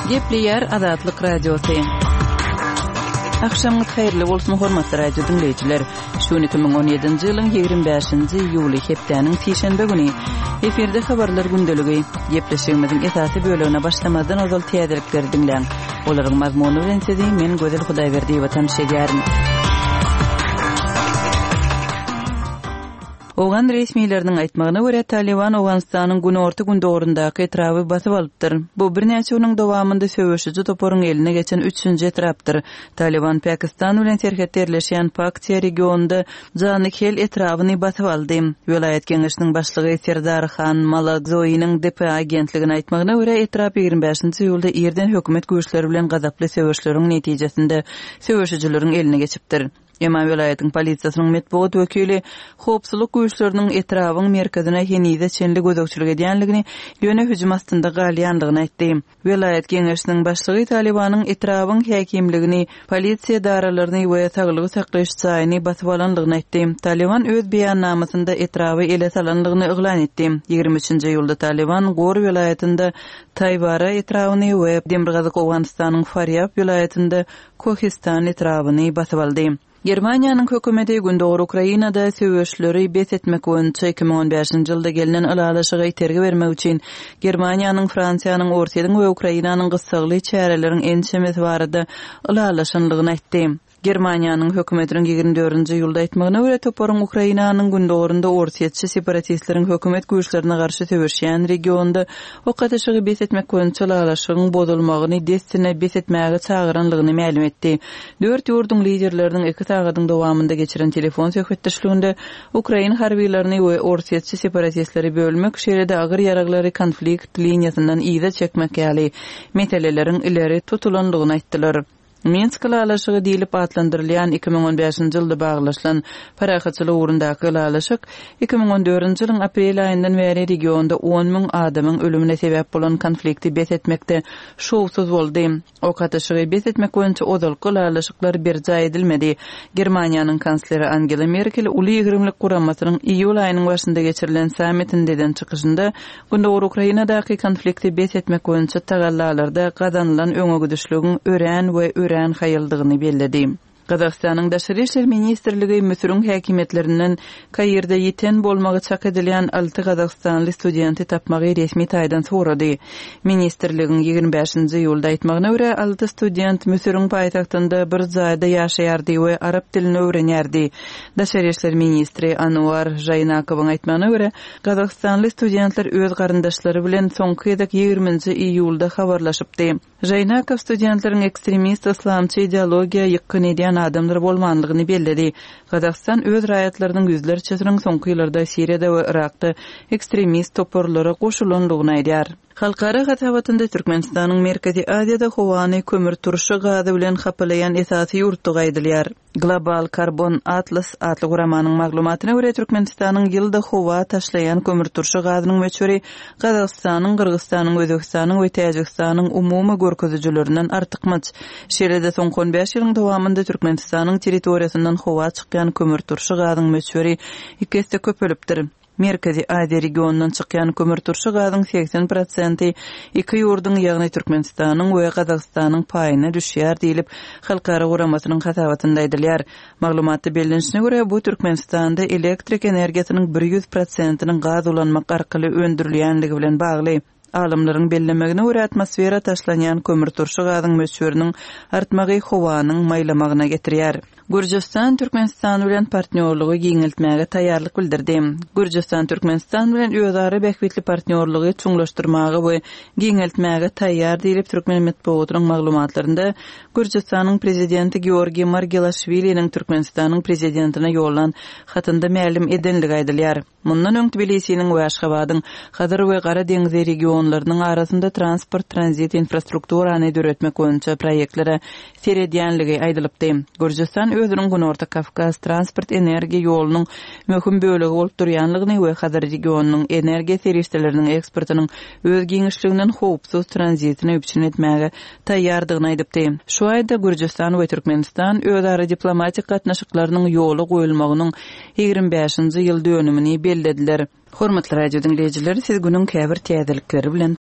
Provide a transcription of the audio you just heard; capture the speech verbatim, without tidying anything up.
Gepleyer Azatlyk Radiosu. Akşamınız hayırlı bolsun hormatly radio dinleyijiler. Şuny iki bin on ýedinji ýylyň ýigirme beşinji ýuly hepdeniň seşenbe güni eferde habarlar gündeligi gepleşigimiziň esasy bölümine başlamadan ozal täzelikleri dinleň. Olaryň mazmuny bilen sizi men Gözel Hudaýberdi watan şeýärim. Oğan resmilerinin aýtmagyna görä Taliban Awganistanyň günorta gündogurundaky etrawy basyp alypdyr. Bu bir näçe ýylyň dowamında söwüşüji toporyň eline geçen üçünji etrapdyr. Taliban Pakistan bilen serhetlerleşýän Paktiya regionunda Janykel etrawyny basyp aldy. Welaýat Geňeşiniň başlygy Serdar Khan Malakzoýynyň D P agentligine aýtmagyna görä etrap ýygrime beşinji ýylda ýerden hökümet güýçleri bilen gazaply söwüşleriň netijesinde söwüşçileriň eline geçipdir. Ýema welaýatyň polisiýasynyň metbuat wekili howpsuzlyk güýçleriniň etrawyň merkezine henide çenli gözegçilik edýänligini, ýöne hüjüm astynda galýanlygyny aýtdy. Welaýat Geňeşiniň başlygy Talibanyň etrawyň häkimligini, polisiýa daralaryny we saglygy saklaýyş çaýyny basyp alanlygyny aýtdy. Taliban öz beýannamasynda etrawy ele salanlygyny eglan etdi. ýygrime üçinji ýylda Taliban Gor welaýatynda Taybara etrawyny we Demirgazyk Awganistanyň Faryab welaýatynda Kohistan etrawyny basyp aldy. Germaniýanyň hökümeti gündogor Ukrainada söwüşleri bet etmek boýunça iki bin on beşinji ýylda gelinen alalaşyga tergi bermek üçin Germaniýanyň, Fransiýanyň, Orsiýanyň we Ukrainanyň gysgaly çäreleriň ençemes barada alalaşanlygyny aýtdy. Germaniýanyň hökümetiniň ýygrime dördünji ýylda aýtmagyna görä toporyň Ukrainanyň gündogorunda orsiýetçi separatistleriň hökümet güýçlerine garşy söwüşýän regionda okatyşygy bet etmek boýunça alalaşygyň bozulmagyny destine bet etmäge çagyranlygyny ma'lum etdi. Dört ýurdun liderleriniň iki sagatyň dowamında geçiren telefon söhbetleşiginde Ukraina harbiýlerini we orsiýetçi separatistleri bölmek şeýle-de agyr ýaraglary konflikt liniýasyndan ýyda çekmek ýaly meseleleriň ileri tutulanlygyny aýtdylar. Minsk alalaşygy diýilip atlandyrylýan iki bin on beşinji ýylda baglaşylan parahatçylyk urundaky alalaşyk iki bin on dördünji ýylyň aprel aýyndan beri regionda on miň adamyň ölümine sebäp bolan konflikti bet etmekde şowsuz boldy. O katyşygy bet etmek boýunça ozalky alalaşyklar berja edilmedi. Germaniýanyň kansleri Angela Merkel uly ýygrimlik guramasynyň iýul aýynyň başynda geçirilen sammitinden çykyşynda gündogor Ukrainadaky konflikti bet etmek boýunça tagallalarda gazanylan öňe gidişligiň ören we ören hayaldygyny belledi. Gazakstanyň Daşary işler ministrligi Müsürün häkimetlerinden Kaýyrda ýeten bolmagy çak edilýän alty Gazakstanly studenti tapmagy resmi taýdan sorady. Ministrligiň ýygrime beşinji ýylda aýtmagyna görä alty student Müsürün paýtagtynda bir jaýda ýaşaýardy we arab dilini öwrenýärdi. Daşary işler ministri Anwar Jaynakowyň aýtmagyna görä Gazakstanly studentler öz garyndaşlary bilen soňky edek ýygrimiňji iýulda habarlaşypdy. Jaynakow studentleriň ekstremist islamçy ideologiýa ýykyn edýän adamlar bolmanlygyny belledi. Gazakistan öz raýatlarynyň yüzlerçesiniň soňky ýyllarda Siriýada we Irakda ekstremist toporlara goşulanlygyny aýdýar. Halkara gatawatynda Türkmenistanyň Merkezi Aziýada howany kömür turşy gazy bilen hapalayan esasy ýurtdy gaýdylýar. Global Carbon Atlas atly guramanyň maglumatyna görä Türkmenistanyň ýylda howa taşlayan kömür turşy gazynyň meçhuri Gazakstanyň, Kyrgyzstanyň, Özbekistanyň we Täjikstanyň umumy görkezijilerinden artykmyş. Şeýle-de soňky on beş ýylyň dowamında Türkmenistanyň territoriýasyndan howa çykýan kömür turşy gazynyň meçhuri iki hesse köpelipdir. Merkezi Aziýa regionundan çykýan kömür turşy gazynyň seksen prosenti iki ýurdun ýagny Türkmenistanyň we Gazakstanyň paýyna düşýär diýilip halkara guramasynyň hasabatynda aýdylýar. Maglumatda bellenişine görä bu Türkmenistanda elektrik energiýasynyň bir ýüz prosentiniň gaz ulanmak arkaly öndürilýänligi bilen bagly. Alimlerin bellemegine görä atmosfera taşlanýan kömür turşy gazynyň meçhurlygynyň artmagy howanyň maýlamagyna getirýär. Gürcistan Türkmenistan bilen partnerligi giňeltmäge taýýarlyk bildirdi. Gürcistan Türkmenistan bilen özara bähwetli partnerligi çuňlaşdyrmagy we giňeltmäge taýýar diýilip Türkmen medeniýetiniň maglumatlarynda Gürcistanyň prezidenti Georgiy Margvelashviliň Türkmenistanyň prezidentine ýollanan hatynda ma'lum edenligi aýdylýar. Mundan öň Tbilisiň we Aşgabatyň Hadar we Gara deňizi regionlarynyň arasynda transport transit infrastrukturany döretmek boýunça proýektlere seredýänligi aýdylypdy. Gürcistan özüniň Günorta Kafkas transport energiýa ýolunyň möhüm bölegi bolup durýanlygyny we Hadar regionunyň energiýa serwisleriniň eksportynyň öz giňişliginden howpsuz tranzitini üçin etmäge taýýardygyny aýdypdy. Şu aýda Gürcistan we Türkmenistan özara diplomatik gatnaşyklarynyň ýoly goýulmagynyň ýygrime beşinji ýyl dönümini bellediler. Hormatly radio dinleyijiler, siz günüň käbir täzelikleri bilen